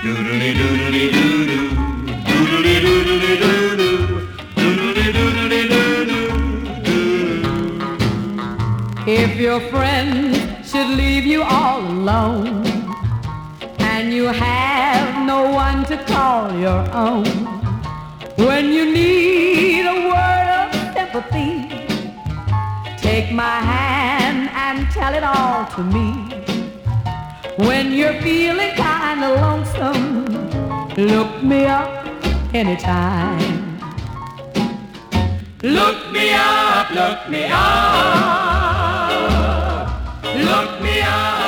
Doodly doodly doo doo, doodly doodly doo doo, doodly doodly doo doo, doo. If your friends should leave you all alone and you have no one to call your own, when you need a word of sympathy, take my hand and tell it all to me. When you're feeling kinda lonesome, look me up anytime. Look me up, look me up, look me up.